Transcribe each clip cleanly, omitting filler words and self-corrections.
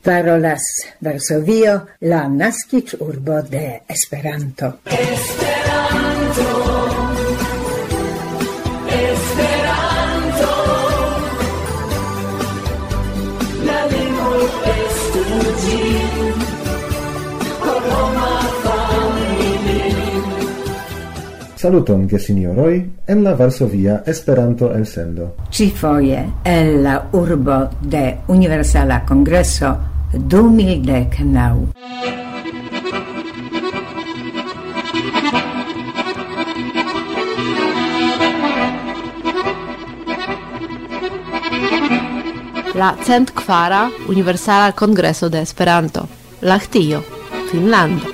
Parolas Varsovio, la naskiĝurbo de Esperanto. Esperanto, la lingvo estu ĝi, por homa fami. Saluton, gesinjoroj, en la Varsovia Esperanto elsendo. Ĉifoje el la urbo de Universala Kongreso 2019. La 104 Universala Kongreso de Esperanto, Lahtio, Finnlando.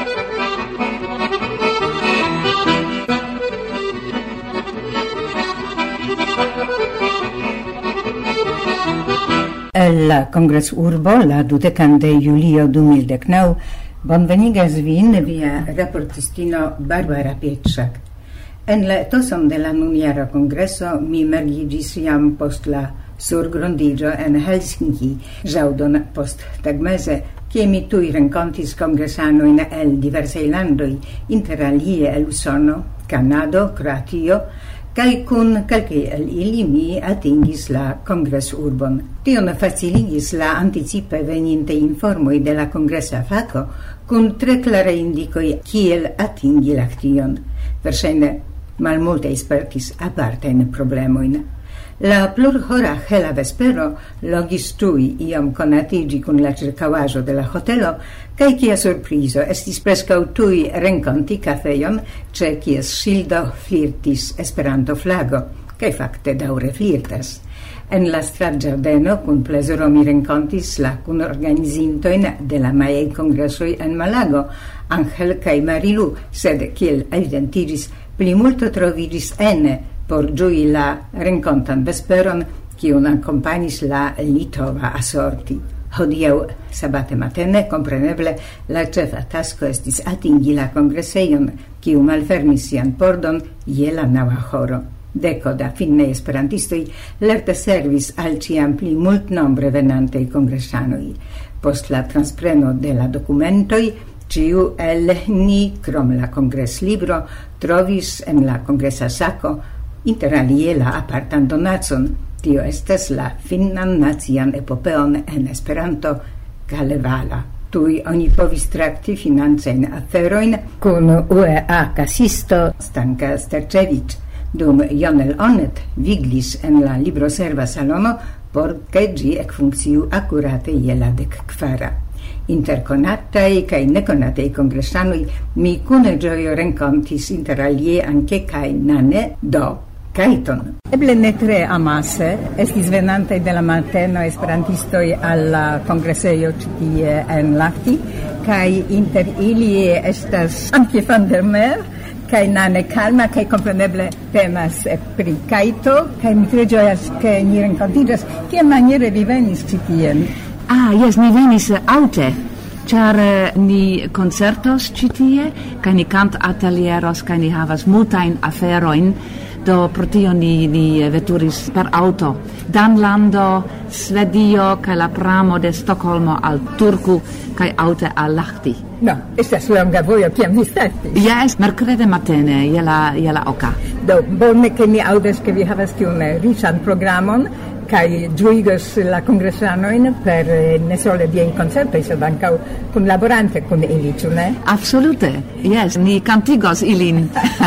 El Kongres Urbo, la 20 de julio 2019, bonvenigas vin via raportistino Barbara Pietrzak. En la etoson de la nuniara kongreso mi mergigis jam post la surgrundigio en Helsinki, ĵaŭdon post tagmeze, kie mi tuj renkontis kongresanojn el diversaj landoj, inter alie el Usono, Kanado, Kroatio, kaj kun kelkaj el ili mi atingis la kongresurbon. Tion faciligis la anticipe veninte informoj de la kongresa fako, kun tre klaraj indikoj kiel atingi Lahtion. Verŝajne malmulte spertis apartajn problemojn. La plurhora hela vespero logis tuj iom konatiĝi kun la ĉirkaŭaĵo de la hotelo, kaj kia surprizo estis preskaŭ tuj renkonti kafejon, ĉe kies ŝildo flirtis Esperanto-flago, kaj fakte daŭre flirtas. En la stratĝardeno kun plezuro mi renkontis la kunorganizintojn de la majaj kongresoj en Malago, Angel kaj Marilu, sed kiel evidentiĝis, plimulto troviĝis ene por ĝui la renkontan vesperon, kiun akompanis la litova asorti. Hodiaŭ sabate matene, kompreneble, la ĉefa tasko estis atingi la kongresejon, kiu malfermis sian pordon je la 9 horo. Deko da finnaj esperantistoj lerte servis al ĉiam pli multnombre venantej kongresanoj. Post la transpreno de la dokumentoj, ĉiu el ni, krom la kongreslibro, trovis en la kongresa sako inter alie la apartan donacon. Tio estas la finnan nacian epopeon en Esperanto Kalevala. Tuj oni povis trakti financajn aferojn kun UEA kasisto Stanka Sterčevič, dum Jonel Onet viglis en la libroserva salono por ke ĝi ekfunkciu akurate je la 14. Inter konataj kaj nekonataj kongresanoj mi kune ĝojo renkontis inter alie anke kaj Nane do Kajton. Eble ne tre amase estis venantaj de la mateno esperantistoj al la kongresejo ĉi tie en Lahti, kaj inter ili estas Antje van der Meer kaj Nane Kalma, kaj kompreneble temas pri Kajto, kaj mi tre ĝojas ke ni renkontiĝas. Kiamaniere vi venis ĉi tien? Jes, ni venis aŭte, ĉar ni koncertos ĉi tie, kaj ni kant-atelieros, kaj ni havas multajn aferojn. Do pro tio ni veturis per auto. Danlando, Svedio, kaj la pramo de Stokholmo al Turku, kaj aŭte al Lahti. No, estas longa vojo, kiam vi startis? Jes, merkrede matene, je la oka. Do, bone ke mi aŭdas, ke vi havas tiun riĉan programon, kaj ĝuigos la kongresanojn per ne sole viaj koncertoj, sed ankaŭ kunlaborante kun ili, ĉu ne? Absolute, jes, ni kantigos ilin.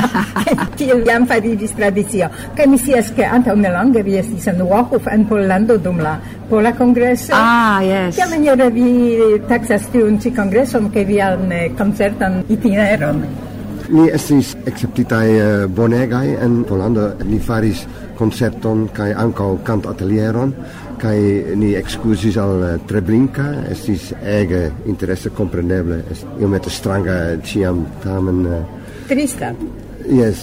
Tiel jam fariĝis tradicio. Kaj mi scias, ke antaŭ nelonge vi estis en Łachów en Pollando dum la Pola Kongreso. Jes. Kiamaniere vi taksas tiun ĉi kongreson kaj vian koncertan itineron? Ni estis akceptitaj bonegaj en Pollando. Ni faris koncerton kaj ankaŭ kantatelieron, kaj ni ekskuzis al Treblinka. Estis ege interese, kompreneble. Iomete stranga ĉiam, tamen trista. Yes.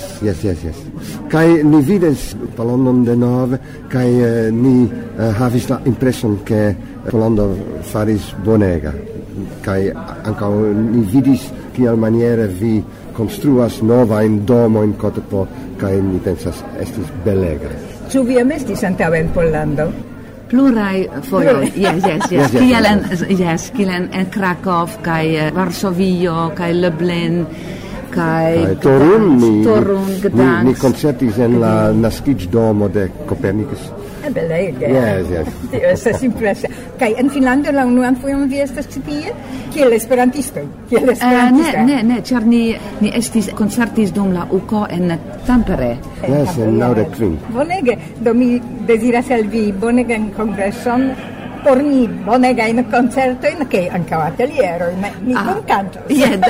Kaj ni vidas Pollandon denove, kaj ni havis la impreson, ke Pollando faris bonega. Kaj ankaŭ ni vidis kiel maniere vi konstruas novajn domojn kotopo, kaj mi pensas estis belega. Ĉu vi jam estis antaŭe en Pollando? Plurai fojoj, yes. Yes. Kiel en Krakow, kaj Varsovio, kaj Lublin, kaj Torun, Gdansk. ni concertis en la naskiĝdomo de Copernicus. Belege. Yes. Tio estas impresa. Kaj en Finnlando la unuan fojon vi estas ĉi tie? Kiel esperantistoj? Ne, ĉar ni koncertis dum la UKO en Tampere. Yes, en 95. Bonege. Do mi deziras al vi bonegan kongreson, por ni bonegajn koncertojn, kaj ankaŭ atelierojn. Ni kunkantos.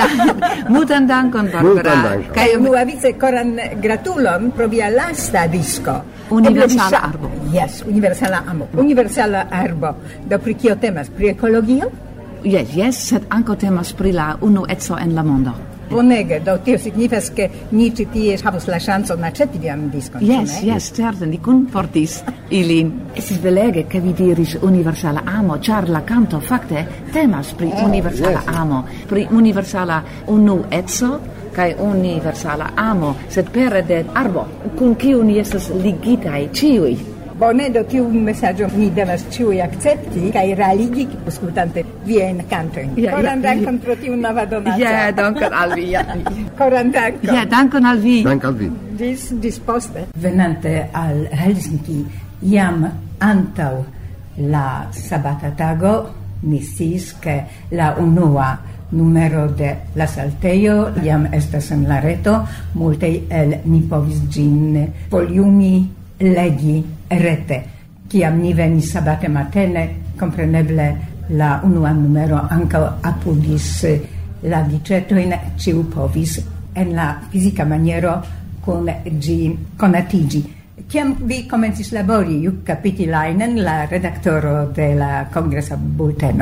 Multan dankon, Barbara. Kaj unuavice koran gratulon pro via lasta disko. Universala Arbo. Yes, Universala Amo. Universala Arbo. Do pri kio temas? Pri ekologio? Yes, sed ankaŭ temas pri la unueco en la mondo. Bonege, do tio signifas ke ni ĉi tie havos la ŝancon aĉeti vian diskon. Yes, certe, ni kunportis ilin. Estis belege, ke vi diris universala amo, ĉar la kanto fakte temas pri universala amo, pri universala unueco kaj universala amo, sed pere de arbo, kun kiu ni estas ligitaj ĉiuj. Bone, do tiu mesaĝon ni devas ĉiuj akcepti kaj realigi aŭskultante viajn kantojn. Koran dankon pro tiu nova donaco. Dankon al vi. Koran dankon. Dankon al vi. Dank al vi. Ĝis poste. Venante al Helsinki jam antaŭ la sabata tago mi sciis ke la unua numero de la saltejo jam estas en la reto, multaj el ni povis ĝin volumi legi rete. Kiam ni venis sabate matene, kompreneble la unua numero ankaŭ apudis la diĉetojn, ĉiu povis en la fizika maniero kun ĝi konatiĝi. Kiam vi komencis labori, Jukka Pitilainen, la redaktoro de la kongresa bulteno?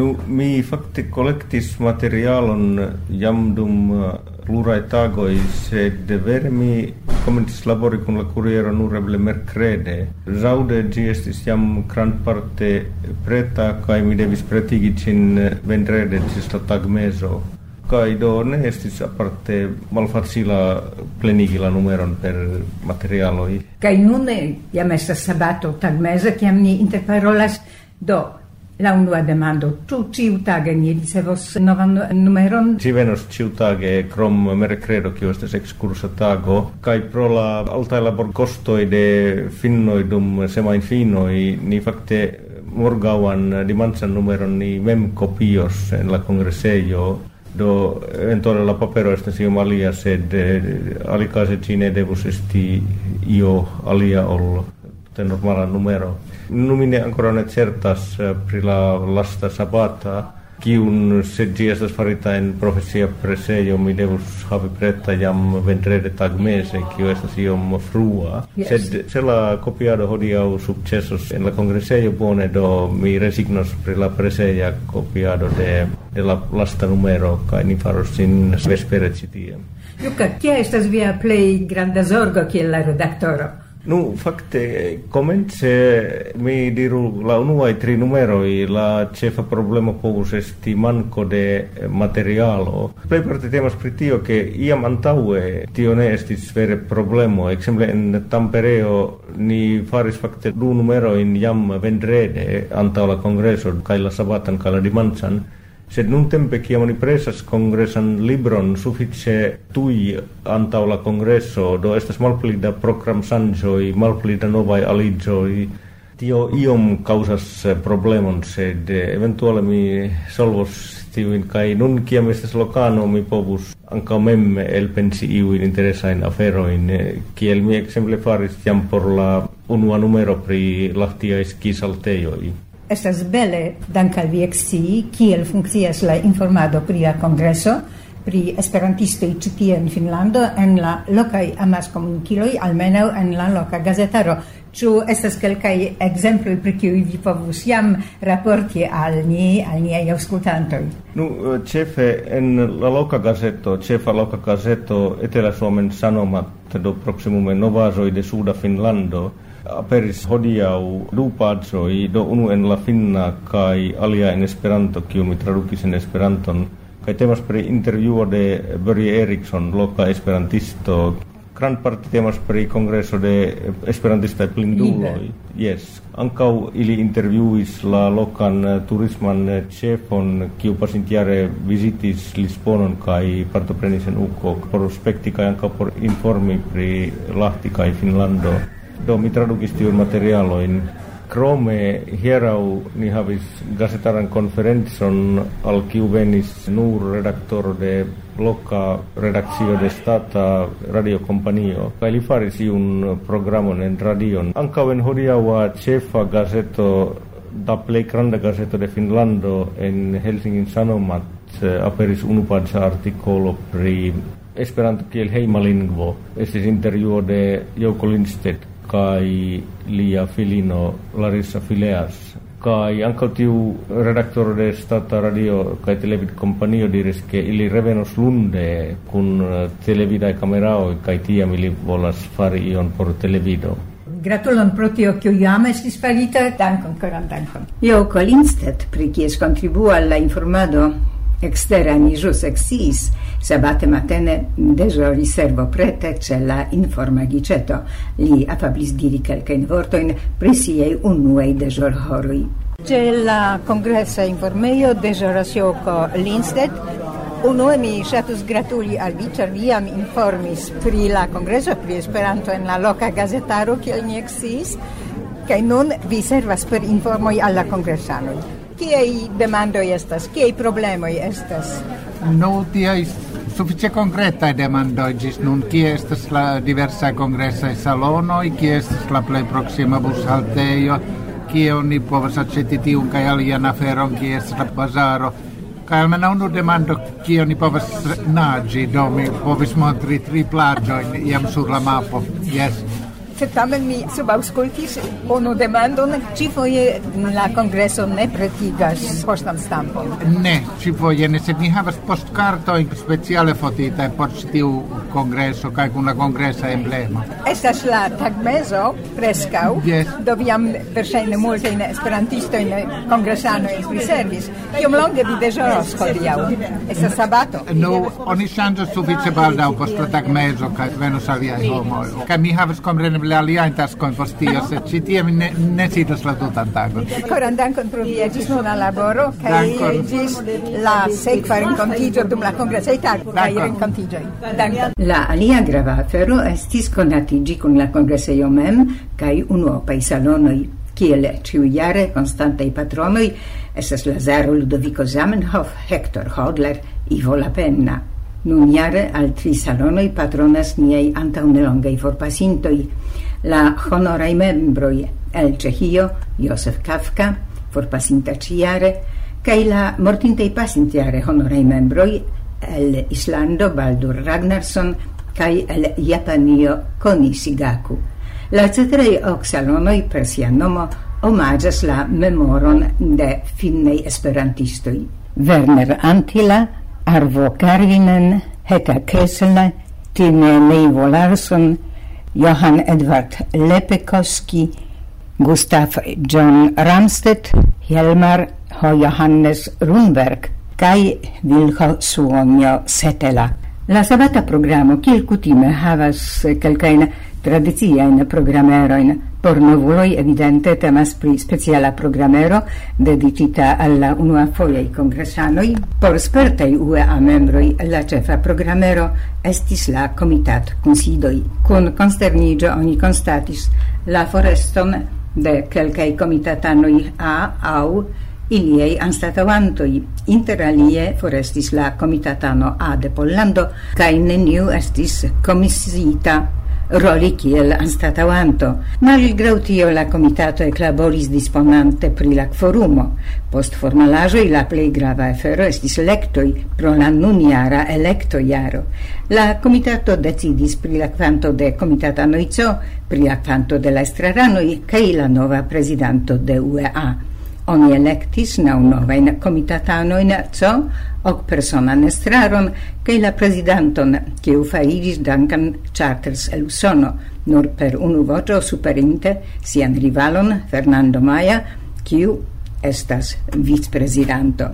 Mi fakte kolektis materialon jam dum pluraj tagoj, sed vere mi komencis labori kun la kuriero nur eble merkrede. Ĵaŭde ĝi estis jam grandparte preta kaj mi devis pretigi ĝin vendrede ĝis la tagmezo. Kaj do ne estis aparte malfacila plenigi la numeron per materialoj. Kaj nune jam estas sabato tagmeze, kiam ni interparolas, do la unua demando, ĉu ĉiutage ni ricevos novan numeron? Ĝi venos ĉiutage krom merkredo, kio estas ekskursa tago, kaj pro la altaj laborkostoj de finnoj dum semajnfinoj ni fakte morgaŭan dimanĉan numeron ni mem kopios en la kongresejo. Do eventuale la papero estas iom alia, sed alikaze ĝi ne devus esti io alia ol tute normala numero. Nu mi ne ankoraŭ ne certas pri la lasta sabata, kiun se ĝi estas farita en profesia presejo mi devus havi preta jam vendrede tagmeze, kio estas iom frua. Sed se la kopiado hodiaŭ sukcesos en la kongresejo, bone, do mi resignos pri la preseja kopiado de la lasta numero, kaj ni faros sin vespere ĉi tie. Jukka, kia estas via plej granda zorgo kiel la redaktoro? Fakte, komence mi diru la unuaj 3 numeroj, la ĉefa problemo povus esti manko de materialo. Plejparte temas pri tio, ke iam antaŭe tio ne estis vere problemo. Ekzemple en Tampereo ni faris fakte 2 numerojn jam vendrede antaŭ la kongreso, kaj la sabatan kaj la dimanĉan. Sed nuntempe, kiam oni presas kongresan libron sufiĉe tuj antaŭ la kongreso, do estas malpli da programŝanĝoj, malpli da novaj aliĝoj. Tio iom kaŭzas problemon, sed eventuale mi solvos tiujn, kaj nun kiam estas lokano mi povus ankaŭ mem elpensi iujn interesajn aferojn, kiel mi ekzemple faris jam por la unua numero pri la tiaj skisaltejoj. Estas bele, dank al vi ekscii, kiel funkcias la informado pri la kongreso, pri esperantistoj ĉi tie en Finnlando, en la lokaj amaskomunikiloj, almenaŭ en la loka gazetaro. Ĉu estas kelkaj ekzemploj pri kiuj vi povus jam raporti al niaj aŭskultantoj? Ĉefe en la loka gazeto, ĉefa loka gazeto Etelä Suomen Sanomat, do proksimume novaĵoj de suda Finnlando, aperis hodiaŭ 2 paĝoj, do unu en la finna kaj alia en Esperanto, kiu mi tradukis en Esperanton, kaj temas pri intervjuo de Börje Eriksson, loka esperantisto, grand parte temas pri congreso de esperantista blinduloj. Yes. Ankaŭ ili intervjuis la lokan turisman ĉefon, kiu pasintjare vizitis Lisbonon kaj partoprenis en uko por spekti kaj ankaŭ por informi pri Lahti kaj Finnlando. Do mi tradukis tiujn materialojn. Krome hieraŭ ni havis gazetaran konferencon, al kiu venis nur redaktoro de loka redakcio de ŝtata radiokompanio, kaj li faris iun programon en radion. Ankaŭ en hodiaŭa ĉefa gazeto, la plej granda gazeto de Finnlando, en Helsingin Sanomat, aperis unupaĝa artikolo pri Esperanto kiel hejma lingvo. Estis intervjuo de Jouko Lindstedt kaj lia filino Larissa Fileas. Kaj ankaŭ tiu redaktoro de ŝtata radio kaj televidkompanio diris, ke ili revenos lunde kun televidaj kameraoj kaj tiam ili volas fari ion por televido. Gratulon pro tio, kiu jam estis farita. Dankon, koran dankon. Jouko Lindstedt, pri kies kontribuo al la informado ekstera ni ĵus eksciis, sabate matene deĵoris servo prete ĉe la informagiĉeto. Li afablis diri kelkajn vortojn pri siaj unuaj deĵorhoroj. Ĉe la kongresa informejo deĵoras Jouko Lindstedt. Unue mi ŝatus gratuli al vi, ĉar vi jam informis pri la kongreso pri Esperanto en la loka gazetaro, kiel ni eksciis, kaj nun vi servas per informoj al la kongresanoj. Kiaj demandoj estas, kiaj problemoj estas? No, tiaj sufiĉe konkretaj demandoj ĝis nun, kie estas la diversaj kongresaj salonoj, kie estas la plej proksima bushaltejo, kie oni povas aĉeti tiun kaj alian aferon, kie estas la bazaro. Kaj almenaŭ unu demando, kie oni povas naĝi, do mi povis montri 3 plaĝojn jam sur la mapo. Yes. Sed tamen mi subaŭskultis unu demandon, ĉifoje la kongreso ne pretigas poŝtan stampon. Ne, ĉifoje ne, sed ni havas poŝtkartojn speciale fotitaj por ĉi tiu kongreso kaj kun la kongresa emblemo. Estas la tagmezo preskaŭ, Yes. do vi jam verŝajne multajn esperantistojn kongresanojn priservis. Kiom longe vi deĵoros hodiaŭ? Estas sabato? No, oni ŝanĝos sufiĉe baldaŭ post la tagmezo kaj venos aliaj homoj. Kaj mi havas kompreneble aliajn taskojn post tio, sed ĉi tie mi ne sidas la tutan tagon. Koran dankon pro via ĝisnuna laboro kaj Dankon. ĝis la sekva renkontiĝo dum la kongresaj tagoj kaj Dankon. renkontiĝoj. Dankon. La alia grava afero estis konatiĝi kun la kongresejo mem kaj unuopaj salonoj. Kiel ĉiujare konstantaj patronoj estas Lazaro Ludovico Zamenhof, Hector Hodler, Ivo Lapenna. Nun jare al 3 salonoj patronas niaj antaŭnelongaj forpasintoj. La honoraj membroj el Ĉeĥio, Josef Kafka, forpasinta ĉijare, kaj la mortintaj pasintjare honoraj membroj el Islando, Baldur Ragnarsson, kaj el Japanio, Koni Sigaku. La ceteraj ok salonoj per sia nomo omaĝas la memoron de finnaj esperantistoj. Werner Antila, Arvo Karvinen, Heka Kessel, Tine Leivo Larsson, Johan Edvard Lepekoski, Gustav John Ramstedt, Hjalmar Ho Johannes Rundberg kaj Vilho Suonio Setela. La sabata programo kiel kutime havas kelkajn tradiciajn programerojn. Por novuloj evidente temas pri speciala programero dediĉita al la unuafojaj kongresanoj. Por spertaj UEA membroj la ĉefa programero estis la komitatkunsidoj. Kun konsterniĝo oni konstatis la foreston de kelkaj komitatanoj A aŭ iliaj anstataŭantoj. Inter alie forestis la komitatano A de Pollando kaj neniu estis komisiita roli kiel anstataŭanto. Malgraŭ tio la komitato eklaboris disponante pri la kvorumo. Post formalaĵoj la plej grava afero estis elektoj pro la nunjara elektojaro. La komitato decidis pri la kvanto de komitatanoj C, pri la kvanto de la estraranoj kaj la nova prezidanto de UEA. Oni elektis naŭ novajn komitatanojn C, ok personan estraron kaj la prezidanton, kiu fariĝis Duncan Charters el Usono, nur per unu voĉo superinte sian rivalon Fernando Maya, kiu estas vicprezidanto.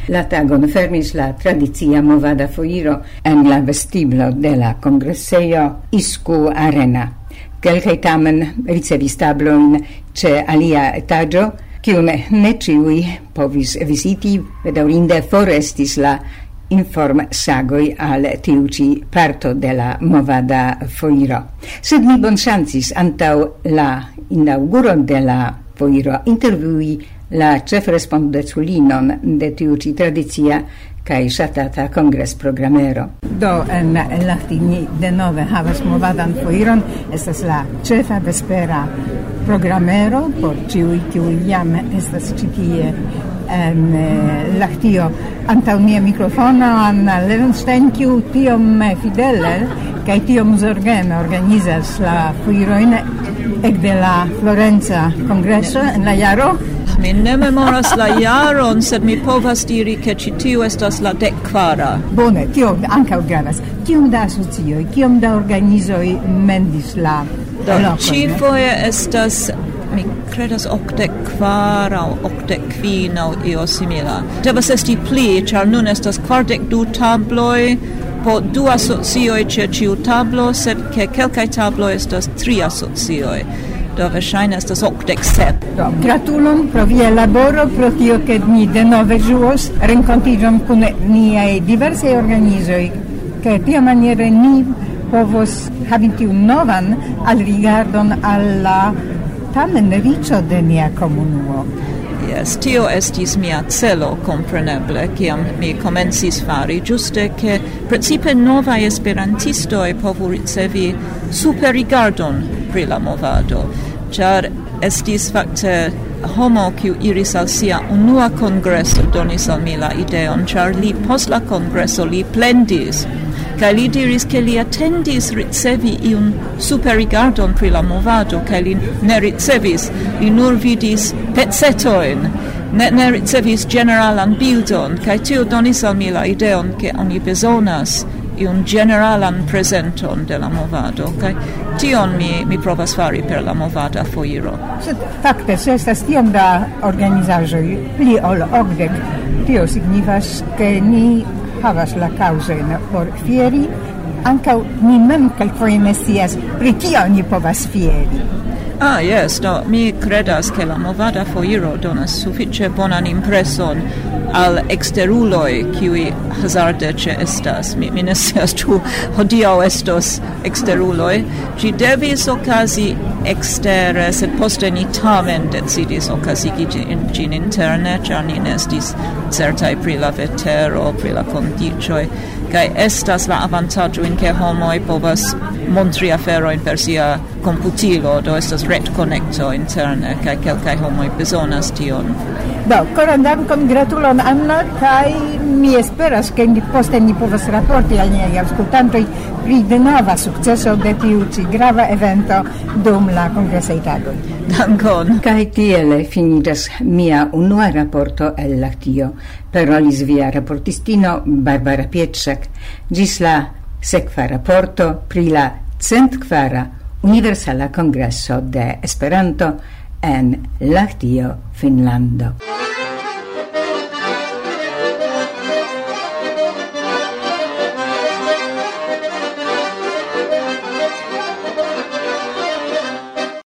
La tagon fermis la tradicia movada foiro en la vestiblo de la congressejo Isku Arena. Kelkaj tamen ricevis tabloin ce alia etaĝo, kiun ne ĉiuj povis visiti, bedaŭrinde forestis la inform-sagoj al tiu ĉi parto de la movada foiro. Sed mi bonŝancis antaŭ la inaŭguro de la foiro intervjui la ĉefrespondeculinon de tiu ĉi tradicia kaj ŝatata kongres-programero. Do en Lahtini denove havas movadan foiron, estas la ĉefa vespera programero por ĉiuj kiuj jam estas ĉi tie en Lahtio. Antaŭ mia mikrofono Anna Levenstein, kiu tiom fidele kaj tiom zorgeme organizas la foirojn ekde la Florenca kongreso en la jaro. Mi ne memoras la jaron, sed mi povas diri ke ĉi tiu estas la 14. Bone, tio ankaŭ gravas. Kiom da asocioj, kiom da organizoj mendis la lokon? Ĉifoje estas, mi credas 84 aŭ 85 aŭ io simila. Devas esti pli, ĉar nun estas 42 tabloj po 2 asocioj ĉe ĉiu tablo, sed ke kelkaj tabloj estas 3 asocioj. Do verŝajne estas 87. Gratulon pro via laboro, pro tio ke ni denove ĝuos renkontiĝon kun niaj diversaj organizoj, ke tiamaniere ni povos havi tiun novan alrigardon al la tamen riĉo de nia komunumo. Yes, tio estis mia celo, compreneble, kiam mi komencis fari, ĝuste ke precipe novaj esperantistoj povu ricevi superrigardon pri la movado, ĉar estis fakte homo kiu iris al sia unua kongreso donis al mi la ideon, ĉar li post la kongreso li plendis, kaj li diris ke li atendis ricevi iun superrigardon pri la movado, kaj li ne ricevis, li nur vidis pecetojn, ne ricevis generalan bildon, kaj tio donis al mi la ideon ke oni bezonas iun generalan prezenton de la movado, kaj tion mi provas fari per la movada foiro. Sed fakte, se estas tiom da organizaĵoj, pli ol 80, tio signifas ke ni havas la kaŭzojn por fieri, ankaŭ ni mem kelkfoje ne scias pri kio ni povas fieri. Yes, do mi credas ke la movada foiro donas sufiĉe bonan impreson al eksteruloj, kiuj hazarde ĉeestas. Mi ne scias ĉu hodiaŭ estos eksteruloj. Ĝi devis okazi ekstere, sed poste ni tamen decidis okazigi ĝin interne, ĉar ni ne estis certaj pri la vetero, pri la kondiĉoj, kaj estas la avantaĝo in ke homoj povas montri aferojn per sia komputilo, do estas retkonekto interne, kaj kelkaj homoj bezonas tion. Do, koran dankon, gratulon Anna, kaj mi esperas ke poste ni povas raporti al niaj aŭskultantoj pri denova sukceso de tiu ĉi grava evento dum la kongresaj tagoj. Dankon. Kaj tiele finiĝas mia unua raporto el Lahtio. Parolis via raportistino Barbara Pietrzak. Ĝis la sekva raporto pri la 104. Universala Kongreso de Esperanto en Lahtio, Finnlando.